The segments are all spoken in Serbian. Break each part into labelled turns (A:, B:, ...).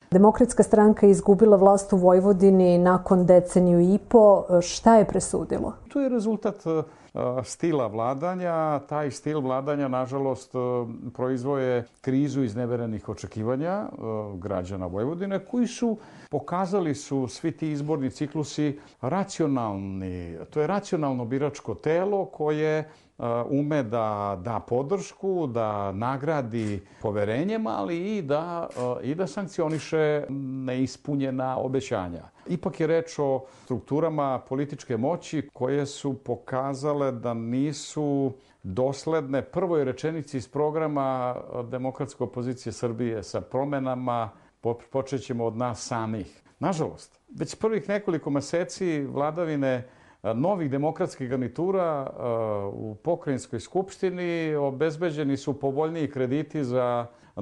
A: Demokratska stranka je izgubila vlast u Vojvodini nakon deceniju i po. Šta je presudilo?
B: To je rezultat stila vladanja. Taj stil vladanja, nažalost, proizvoje krizu izneverenih očekivanja građana Vojvodine, koji pokazali su svi ti izborni ciklusi racionalni. To je racionalno biračko telo koje ume da da podršku, da nagradi poverenjem, ali i da sankcioniše neispunjena obećanja. Ipak je reč o strukturama političke moći koje su pokazale da nisu dosledne prvoj rečenici iz programa Demokratske opozicije Srbije sa promenama počećemo od nas samih. Nažalost, već prvih nekoliko meseci vladavine novih demokratskih garnitura u pokrajinskoj skupštini obezbeđeni su povoljniji krediti za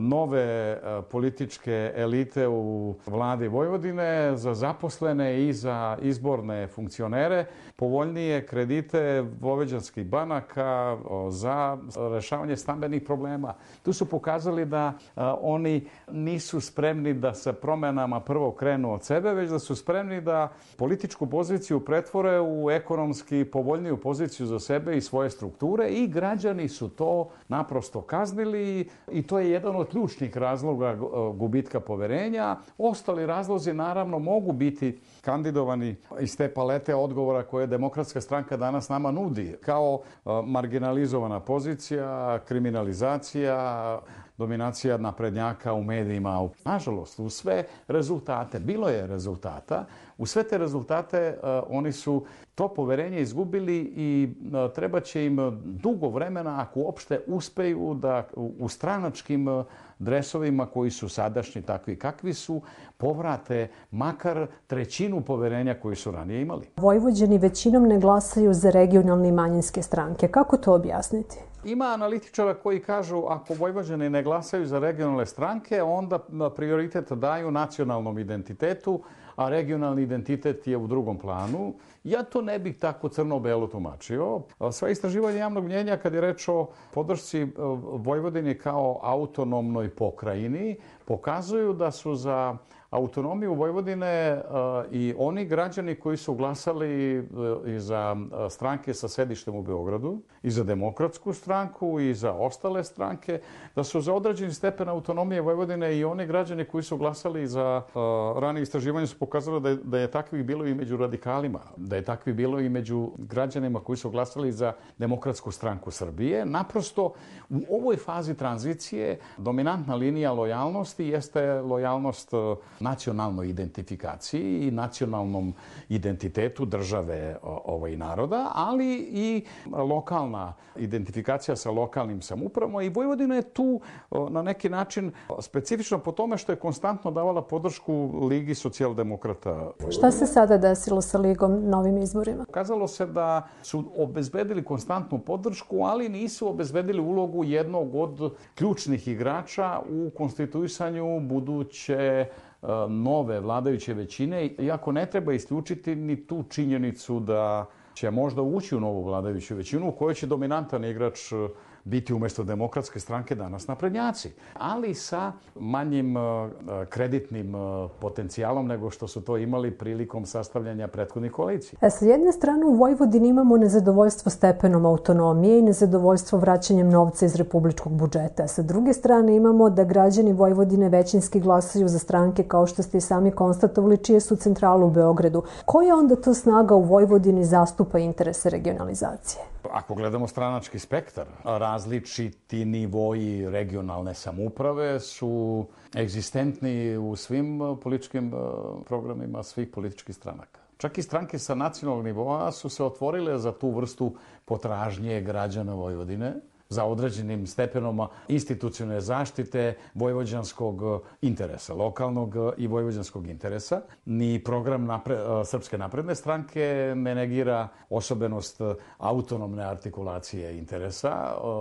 B: nove političke elite u vladi Vojvodine, za zaposlene i za izborne funkcionere, povoljnije kredite vojvođanskih banaka za rešavanje stambenih problema. Tu su pokazali da oni nisu spremni da sa promenama prvo krenu od sebe, već da su spremni da političku poziciju pretvore u ekonomski povoljniju poziciju za sebe i svoje strukture i građani su to naprosto kaznili i to je jedan od ključnih razloga gubitka poverenja. Ostali razlozi naravno mogu biti kandidovani iz te palete odgovora koje Demokratska stranka danas nama nudi, kao marginalizovana pozicija, kriminalizacija, dominacija naprednjaka u medijima. Nažalost, u sve rezultate, bilo je rezultata, u sve te rezultate oni su to poverenje izgubili i treba će im dugo vremena, ako uopšte uspeju da u stranačkim dresovima koji su sadašnji takvi kakvi su, povrate makar trećinu poverenja koji su ranije imali.
A: Vojvođani većinom ne glasaju za regionalne i manjinske stranke. Kako to objasniti?
B: Ima analitičara koji kažu ako Vojvođani ne glasaju za regionalne stranke, onda prioritet daju nacionalnom identitetu, a regionalni identitet je u drugom planu. Ja to ne bih tako crno-belo tumačio. Sva istraživanja javnog mnjenja kad je reč o podršci Vojvodini kao autonomnoj pokrajini pokazuju da su za autonomiju Vojvodine i oni građani koji su glasali i za stranke sa sedištem u Beogradu, i za Demokratsku stranku, i za ostale stranke, da su za određeni stepen autonomije Vojvodine i oni građani koji su glasali za ranije istraživanje su pokazali da je takvih bilo i među radikalima, da je takvih bilo i među građanima koji su glasali za Demokratsku stranku Srbije. Naprosto, u ovoj fazi tranzicije dominantna linija lojalnosti jeste lojalnost nacionalnoj identifikaciji i nacionalnom identitetu države i naroda, ali i lokalna identifikacija sa lokalnim samoupravama i Vojvodina je tu na neki način specifično po tome što je konstantno davala podršku Ligi socijaldemokrata.
A: Šta se sada desilo sa Ligom na ovim izborima?
B: Kazalo se da su obezbedili konstantnu podršku, ali nisu obezbedili ulogu jednog od ključnih igrača u konstituisanju buduće nove vladajuće većine, iako ne treba isključiti ni tu činjenicu da će možda ući u novu vladajuću većinu u kojoj će dominantan igrač biti umjesto Demokratske stranke danas naprednjaci, ali sa manjim kreditnim potencijalom nego što su to imali prilikom sastavljanja prethodnih koalicija.
A: Sa jedne strane u Vojvodini imamo nezadovoljstvo stepenom autonomije i nezadovoljstvo vraćanjem novca iz republičkog budžeta. Sa druge strane imamo da građani Vojvodine većinski glasaju za stranke, kao što ste i sami konstatovali, čije su centrale u Beogradu. Koja onda to snaga u Vojvodini zastupa interese regionalizacije?
B: Ako gledamo stranački spektar, različiti nivoji regionalne samouprave su egzistentni u svim političkim programima svih političkih stranaka. Čak i stranke sa nacionalnog nivoa su se otvorile za tu vrstu potražnje građana Vojvodine, za određenim stepenom institucionalne zaštite vojvođanskog interesa, lokalnog i vojvođanskog interesa. Ni program Srpske napredne stranke ne negira osobenost autonomne artikulacije interesa,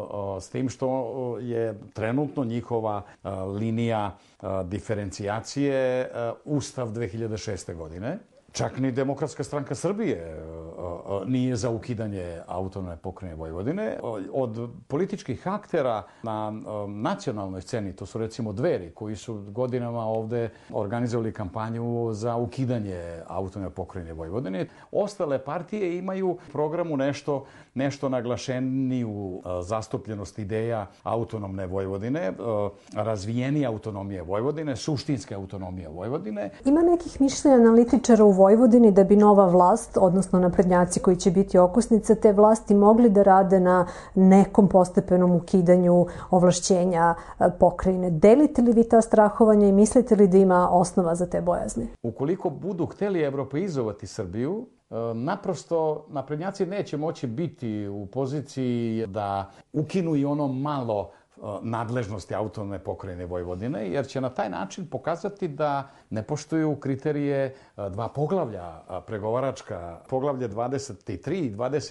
B: s tim što je trenutno njihova linija diferencijacije Ustav 2006. godine. Čak ni Demokratska stranka Srbije nije za ukidanje autonomne pokrajine Vojvodine. Od političkih aktera na nacionalnoj sceni, to su recimo Dveri, koji su godinama ovde organizovali kampanju za ukidanje autonomne pokrajine Vojvodine. Ostale partije imaju u programu nešto naglašeniju zastupljenost ideja autonomne Vojvodine, razvijenije autonomije Vojvodine, suštinske autonomije Vojvodine.
A: Ima nekih mišljenja analitičara u Vojvodini da bi nova vlast, odnosno naprednjaci koji će biti okosnica te vlasti, mogli da rade na nekom postepenom ukidanju ovlašćenja pokrajine. Delite li vi ta strahovanja i mislite li da ima osnova za te bojazni?
B: Ukoliko budu hteli evropeizovati Srbiju, naprosto naprednjaci neće moći biti u poziciji da ukinu i ono malo nadležnosti autonomne pokrajine Vojvodine, jer će na taj način pokazati da ne poštuju kriterije dva poglavlja pregovaračka, poglavlje 23 i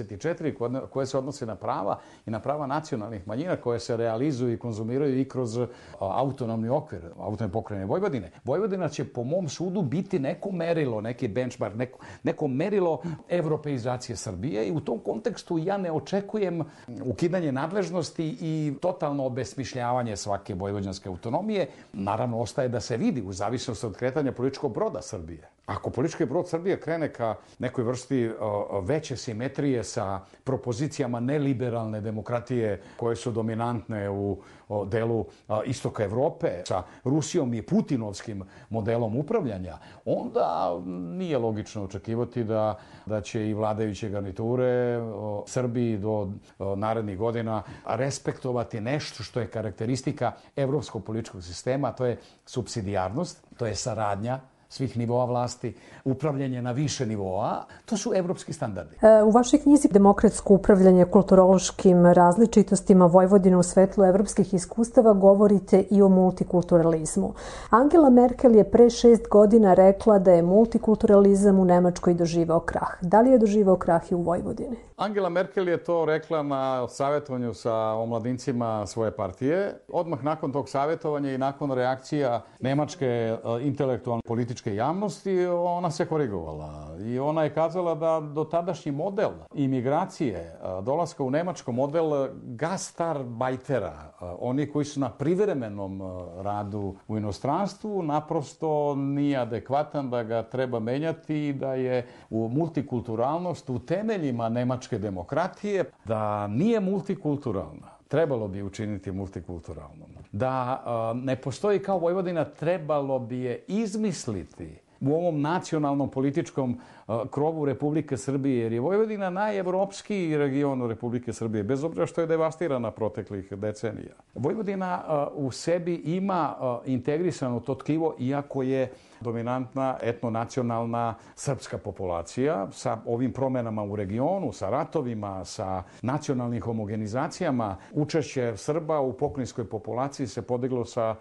B: 24 koje se odnose na prava i na prava nacionalnih manjina koje se realizuju i konzumiraju i kroz autonomni okvir autonomne pokrajine Vojvodine. Vojvodina će po mom sudu biti neko merilo, neki benchmark, neko merilo evropeizacije Srbije i u tom kontekstu ja ne očekujem ukidanje nadležnosti i totalno obesmišljavanje svake vojvođanske autonomije. Naravno, ostaje da se vidi u zavisnosti od kretanja političkog broda Srbije. Ako politički brod Srbije krene ka nekoj vrsti veće simetrije sa propozicijama neliberalne demokratije koje su dominantne u delu istoka Evrope, sa Rusijom i putinovskim modelom upravljanja, onda nije logično očekivati da će i vladajuće garniture Srbiji do narednih godina respektovati nešto što je karakteristika evropskog političkog sistema, a to je supsidijarnost, to je saradnja svih nivoa vlasti, upravljanje na više nivoa, to su evropski standardi.
A: U vašoj knjizi Demokratsko upravljanje kulturološkim različitostima Vojvodine u svetlu evropskih iskustava govorite i o multikulturalizmu. Angela Merkel je pre 6 godina rekla da je multikulturalizam u Nemačkoj doživao krah. Da li je doživao krah i u Vojvodini?
B: Angela Merkel je to rekla na savjetovanju sa omladincima svoje partije. Odmah nakon tog savjetovanja i nakon reakcija nemačke intelektualne političke javnosti, ona se korigovala i ona je kazala da dotadašnji model imigracije, dolaska u Nemačko, model gastarbeitera, oni koji su na privremenom radu u inostranstvu, naprosto nije adekvatan, da ga treba menjati i da je u multikulturalnost u temeljima nemačke demokratije, da nije multikulturalna. Trebalo bi učiniti multikulturalnom. Da ne postoji kao Vojvodina, trebalo bi je izmisliti u ovom nacionalnom političkom krovu Republike Srbije, jer je Vojvodina najevropskiji region Republike Srbije, bez obzira što je devastirana proteklih decenija. Vojvodina u sebi ima integrisano to tkivo, iako je dominantna etnonacionalna srpska populacija sa ovim promenama u regionu, sa ratovima, sa nacionalnim homogenizacijama. Učešće Srba u pokrajinskoj populaciji se podiglo sa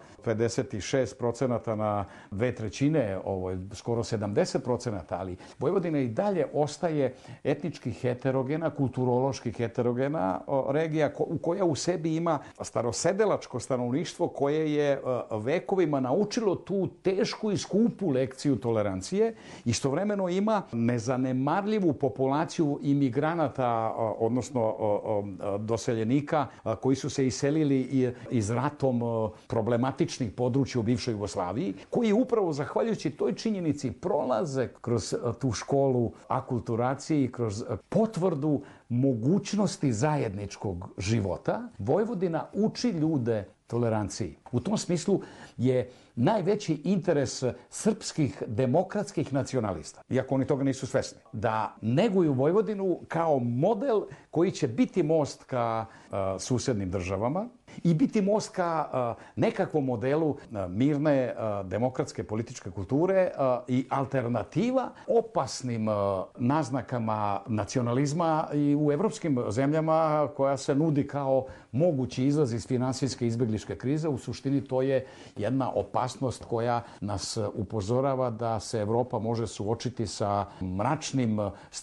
B: 56% na 2/3, ovo je skoro 70%, ali Vojvodina i dalje ostaje etnički heterogena, kulturološki heterogena regija koja u sebi ima starosedelačko stanovništvo koje je vekovima naučilo tu tešku i skupu lekciju tolerancije. Istovremeno ima nezanemarljivu populaciju imigranata, odnosno doseljenika koji su se iselili iz ratom problematičnih područja u bivšoj Jugoslaviji, koji upravo zahvaljujući toj činjenici prolaze kroz tu školu akulturacije i kroz potvrdu mogućnosti zajedničkog života. Vojvodina uči ljude toleranciji. U tom smislu je najveći interes srpskih demokratskih nacionalista, iako oni toga nisu svesni, da neguju Vojvodinu kao model koji će biti most ka susednim državama i biti most ka nekakvom modelu mirne demokratske političke kulture i alternativa opasnim naznakama nacionalizma i u evropskim zemljama koja se nudi kao mogući izlaz iz finansijske izbegličke krize. U suštini to je jedna opasnost koja nas upozorava da se Evropa može suočiti sa mračnim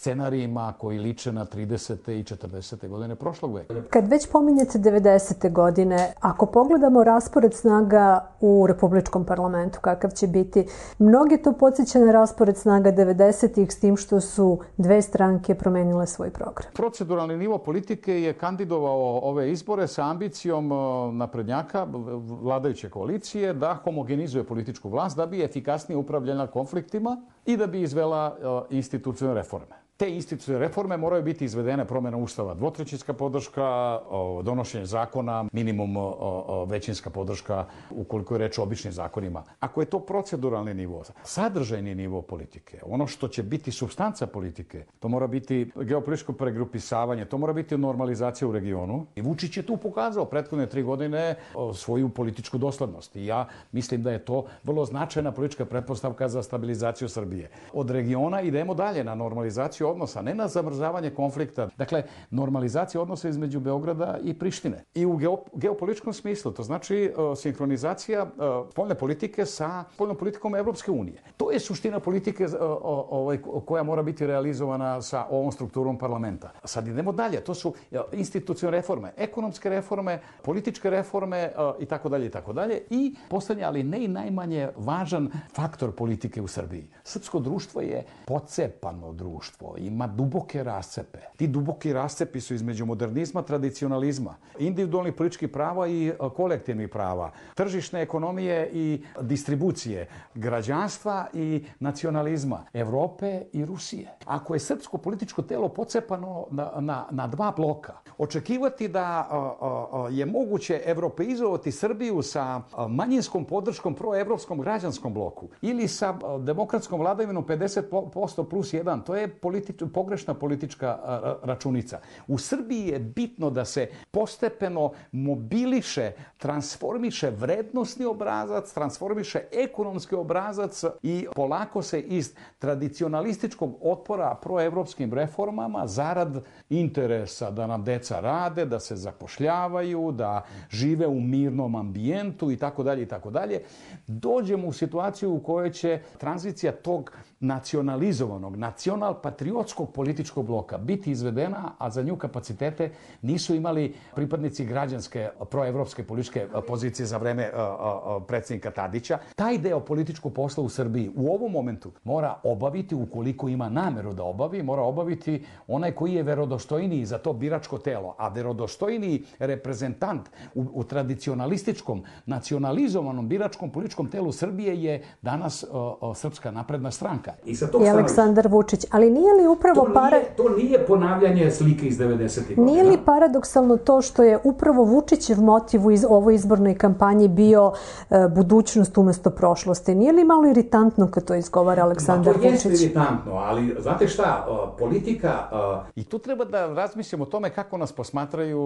B: scenarijima koji liče na 30. i 40. godine prošlog veka.
A: Kad već pominjete 90. godine, Vojvodine. Ako pogledamo raspored snaga u Republičkom parlamentu, kakav će biti, mnoge to podsjeća na raspored snaga 90-ih, s tim što su dve stranke promenile svoj program.
B: Proceduralni nivo politike je kandidovao ove izbore sa ambicijom naprednjaka, vladajuće koalicije, da homogenizuje političku vlast, da bi efikasnije upravljala konfliktima i da bi izvela institucionalne reforme. Te institucionalne reforme moraju biti izvedene promjena ustava, dvotrećinska podrška, donošenje zakona, minimum većinska podrška ukoliko je reč o običnim zakonima. Ako je to proceduralni nivo, sadržajni nivo politike, ono što će biti supstanca politike, to mora biti geopolitičko pregrupisavanje, to mora biti normalizacija u regionu. I Vučić je tu pokazao prethodne 3 godine svoju političku doslednost. I ja mislim da je to vrlo značajna politička pretpostavka za stabilizaciju Srbije. Od regiona idemo dalje na normalizaciju odnosa, ne na zamrzavanje konflikta. Dakle, normalizacija odnosa između Beograda i Prištine. I u geopolitičkom smislu, to znači sinhronizacija spoljne politike sa spoljnom politikom Evropske unije. To je suština politike koja mora biti realizovana sa ovom strukturom parlamenta. Sad idemo dalje. To su institucionalne reforme, ekonomske reforme, političke reforme itd. I poslednje, ali ne i najmanje važan faktor politike u Srbiji. Srpsko društvo je pocepano društvo. Ima duboke rascepe. Ti duboki rascepi su između modernizma, tradicionalizma, individualnih političkih prava i kolektivnih prava, tržišne ekonomije i distribucije, građanstva i nacionalizma, Evrope i Rusije. Ako je srpsko političko telo pocepano na 2 bloka, očekivati da je moguće evropeizovati Srbiju sa manjinskom podrškom proevropskom građanskom bloku ili sa demokratskom vladavinom 50% plus 1, to je pogrešna politička računica. U Srbiji je bitno da se postepeno mobiliše, transformiše vrednosni obrazac, transformiše ekonomski obrazac i polako se iz tradicionalističkog otpora proevropskim reformama zarad interesa da nam deca rade, da se zapošljavaju, da žive u mirnom ambijentu itd. Dođemo u situaciju u kojoj će tranzicija tog nacionalizovanog, nacional-patriotskog političkog bloka biti izvedena, a za nju kapacitete nisu imali pripadnici građanske proevropske političke pozicije za vreme predsjednika Tadića. Taj deo političkog posla u Srbiji u ovom momentu mora obaviti, ukoliko ima nameru da obavi, mora obaviti onaj koji je verodostojniji za to biračko telo, a verodostojniji reprezentant u tradicionalističkom, nacionalizovanom biračkom političkom telu Srbije je danas Srpska napredna stranka.
A: I Aleksandar Vučić. Ali nije li upravo
C: to nije ponavljanje slike iz 90-ih godina?
A: Nije li paradoksalno to što je upravo Vučićev motiv u ovoj izbornoj kampanji bio budućnost umesto prošlosti? Nije li malo iritantno kad to izgovara Aleksandar Vučić?
C: To jeste iritantno, ali znate šta, politika...
B: I tu treba da razmislimo o tome kako nas posmatraju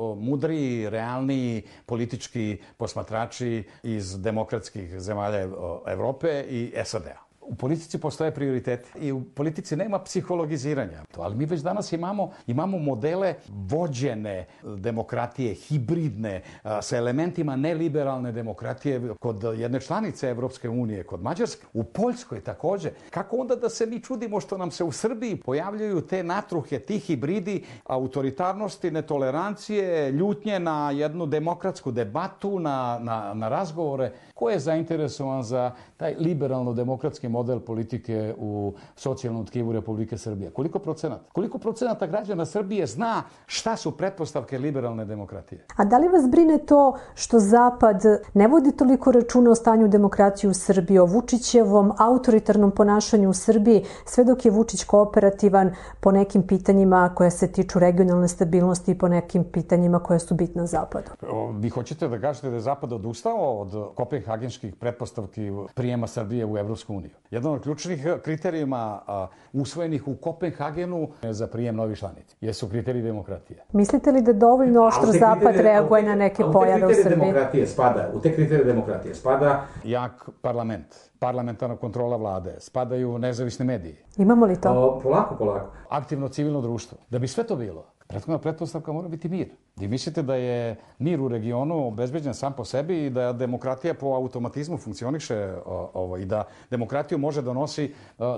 B: mudri, realni politički posmatrači iz demokratskih zemalja Evrope i SAD-a. U politici postoje prioriteti i u politici nema psihologiziranja. Ali mi već danas imamo modele vođene demokratije, hibridne, sa elementima neliberalne demokratije kod jedne članice Evropske unije, kod Mađarske, u Poljskoj takođe. Kako onda da se mi čudimo što nam se u Srbiji pojavljaju te natruhe, ti hibridi autoritarnosti, netolerancije, ljutnje na jednu demokratsku debatu, na razgovore? Ko je zainteresovan za taj liberalno-demokratski model politike u socijalnom tkivu Republike Srbije? Koliko procenata? Koliko procenata građana Srbije zna šta su pretpostavke liberalne demokratije?
A: A da li vas brine to što Zapad ne vodi toliko računa o stanju demokratije u Srbiji, o Vučićevom autoritarnom ponašanju u Srbiji, sve dok je Vučić kooperativan po nekim pitanjima koja se tiču regionalne stabilnosti i po nekim pitanjima koja su bitna Zapadu?
B: Vi hoćete da kažete da je Zapad odustao od kopenhagenskih pretpostavki prijema Srbije u Evropsku uniju? Jedan od ključnih kriterijuma usvojenih u Kopenhagenu za prijem novih članica jesu kriteriji demokratije.
A: Mislite li da dovoljno oštro Zapad reaguje na neke pojave u Srbiji?
C: U te kriterije demokratije spada
B: jak parlament, parlamentarna kontrola vlade, spadaju nezavisni mediji.
A: Imamo li to?
C: Polako.
B: Aktivno civilno društvo. Da bi sve to bilo, prethodna pretpostavka mora biti mir. Vi mislite da je mir u regionu obezbeđen sam po sebi i da demokratija po automatizmu funkcioniše i da demokratiju može da nosi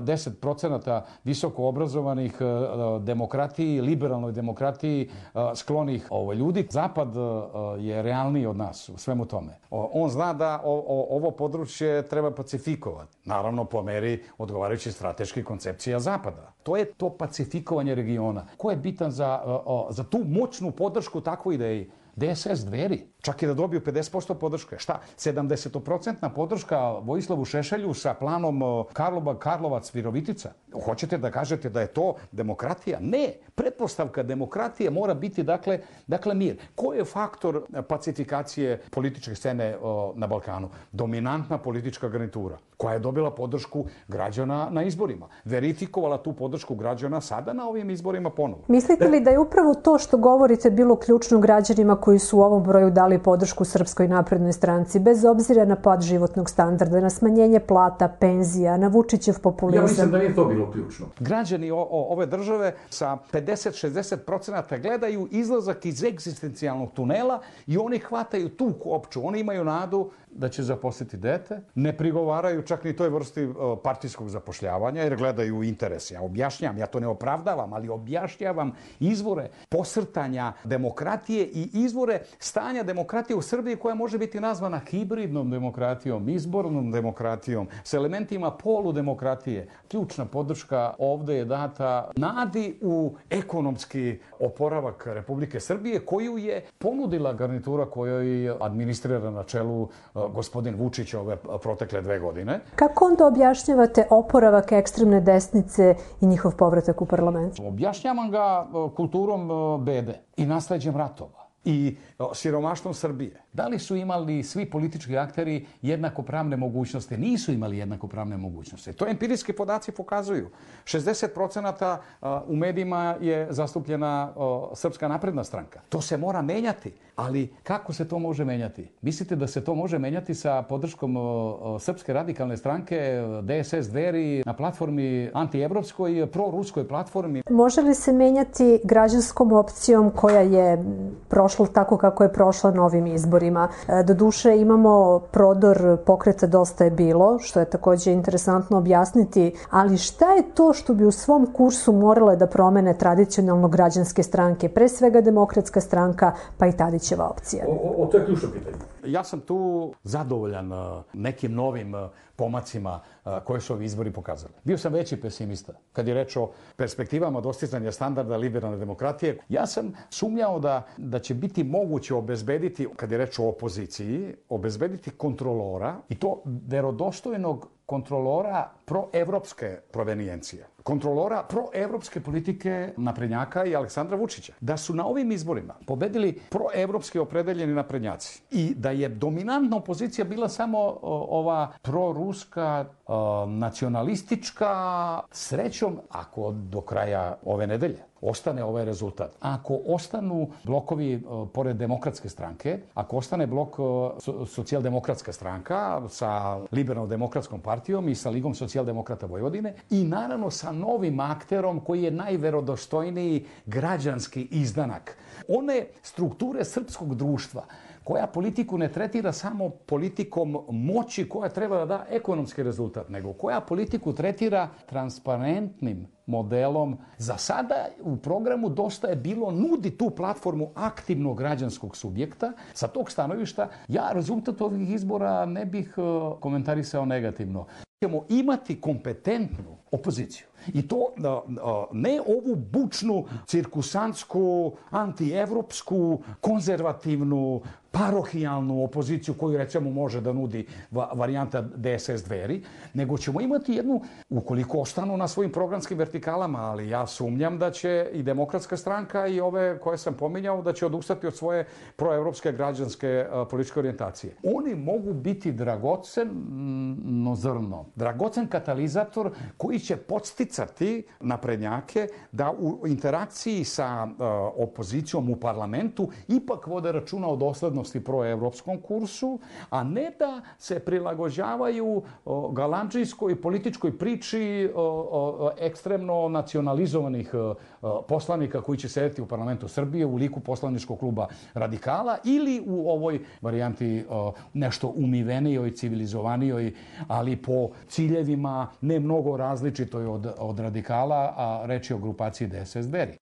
B: 10% visoko obrazovanih demokratiji, liberalnoj demokratiji sklonih ljudi. Zapad je realniji od nas u svemu tome. On zna da ovo područje treba pacifikovati. Naravno, po meri odgovarajući strateški koncepcija Zapada. To je to pacifikovanje regiona. Ko je bitan za tu moćnu podršku takvoj ideji? DSS, Dveri. Čak i da dobiju 50% podrške. Šta? 70% podrška Vojislavu Šešelju sa planom Karlovac-Virovitica. Hoćete da kažete da je to demokratija? Ne. Pretpostavka demokratije mora biti, dakle, mir. Ko je faktor pacifikacije političke scene na Balkanu? Dominantna politička garnitura koja je dobila podršku građana na izborima. Verifikovala tu podršku građana sada na ovim izborima ponovo.
A: Mislite li da je upravo to što govorite bilo ključno građanima koji su u ovom broju dali podršku Srpskoj naprednoj stranci, bez obzira na pad životnog standarda, na smanjenje plata, penzija, na Vučićev populizam?
C: Ja mislim da nije to bilo ključno.
B: Građani ove države sa 50-60% gledaju izlazak iz egzistencijalnog tunela i oni hvataju tu kopču. Oni imaju nadu da će zaposliti dete, ne prigovaraju čak ni toj vrsti partijskog zapošljavanja jer gledaju interes. Ja objašnjavam, ja to ne opravdavam, ali objašnjavam izvore posrtanja demokratije i izvore stanja demokratije u Srbiji koja može biti nazvana hibridnom demokratijom, izbornom demokratijom, s elementima poludemokratije. Ključna podrška ovde je data nadi u ekonomski oporavak Republike Srbije koju je ponudila garnitura kojoj administrira na čelu gospodin Vučić ove protekle 2 godine.
A: Kako onda objašnjavate oporavak ekstremne desnice i njihov povratak u parlament?
B: Objašnjavam ga kulturom bede i nasleđem ratova i siromaštvom Srbije. Da li su imali svi politički akteri jednakopravne mogućnosti? Nisu imali jednakopravne mogućnosti. To empirijski podaci pokazuju. 60% u medijima je zastupljena Srpska napredna stranka. To se mora menjati. Ali kako se to može menjati? Mislite da se to može menjati sa podrškom Srpske radikalne stranke, DSS, Dveri, na platformi antievropskoj, proruskoj platformi?
A: Može li se menjati građanskom opcijom koja je prošla tako kako je prošla na ovim izborima? Doduše imamo prodor pokreta Dosta je bilo, što je takođe interesantno objasniti, ali šta je to što bi u svom kursu morale da promene tradicionalno građanske stranke, pre svega Demokratska stranka, pa i Tadićeva opcija?
C: To je ključno pitanje.
B: Ja sam tu zadovoljan nekim novim pomacima koje su ovi izbori pokazali. Bio sam veći pesimista. Kad je reč o perspektivama dostizanja standarda liberalne demokratije, ja sam sumnjao da će biti moguće obezbediti, kad je reč o opoziciji, obezbediti kontrolora i to verodostojnog kontrolora proevropske provenijencije. Kontrolora proevropske politike naprednjaka i Aleksandra Vučića. Da su na ovim izborima pobedili proevropski opredeljeni naprednjaci i da je dominantna opozicija bila samo ova proruska, nacionalistička, srećom, ako do kraja ove nedelje ostane ovaj rezultat. Ako ostanu blokovi pored Demokratske stranke, ako ostane blok Socijaldemokratska stranka sa Liberalno-demokratskom partijom i sa Ligom socijaldemokrata Vojvodine i naravno sa novim akterom koji je najverodostojniji građanski izdanak. One strukture srpskog društva koja politiku ne tretira samo politikom moći koja treba da da ekonomski rezultat, nego koja politiku tretira transparentnim modelom. Za sada u programu Dosta je bilo nudi tu platformu aktivnog građanskog subjekta. Sa tog stanovišta ja rezultat ovih izbora ne bih komentarisao negativno. Ćemo imati kompetentnu opoziciju. I to ne ovu bučnu, cirkusantsku, antievropsku, konzervativnu, parohijalnu opoziciju koju recimo može da nudi varijanta DSS Dveri, nego ćemo imati jednu, ukoliko ostanu na svojim programskim vertikalama, ali ja sumnjam da će i Demokratska stranka i ove koje sam pominjao da će odustati od svoje proevropske građanske političke orijentacije. Oni mogu biti dragoceno zrno, dragocen katalizator koji će podsticati naprednjake da u interakciji sa opozicijom u parlamentu ipak vode računa o doslednosti proevropskom kursu, a ne da se prilagođavaju galandžijskoj političkoj priči ekstremno nacionalizovanih poslanika koji će sedeti u parlamentu Srbije u liku poslaničkog kluba Radikala ili u ovoj varijanti nešto umivenijoj, civilizovanijoj, ali po ciljevima ne mnogo različitoj od Radikala, a reč je o grupaciji DSS Dveri.